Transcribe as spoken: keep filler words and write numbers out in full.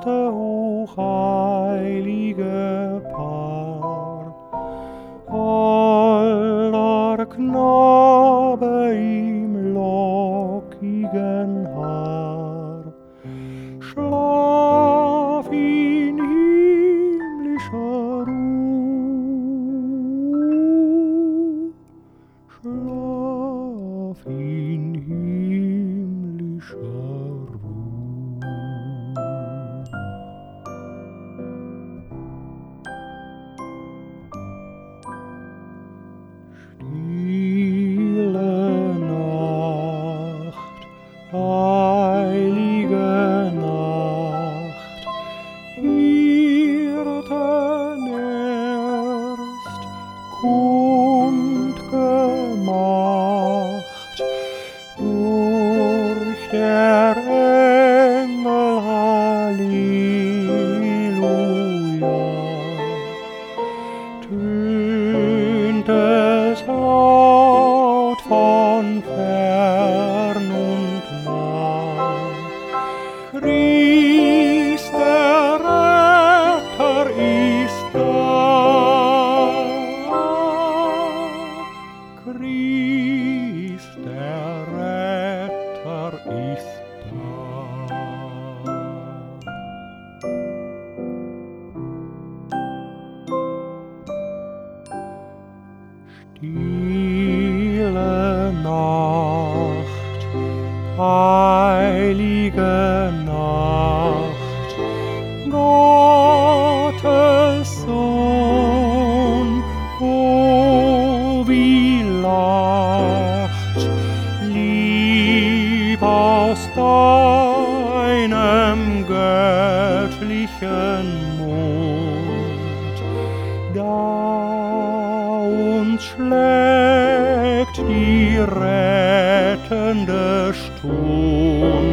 Vierte hochheilige Paar, holder Knabe im lockigen Haar, schlaf in himmlischer Ruh, schlaf in himmlischer Ruh. Stille Nacht, heilige Nacht, Hirten erst kundgemacht, durch der Engel Halleluja, tönt es laut von fern und nah. Christ der Retter ist da, Christ der Retter ist da. Stille Nacht, heilige Nacht, Gottes Sohn, oh wie lacht, lieb aus deinem göttlichen Mund, da uns schlägt die rettende Stund.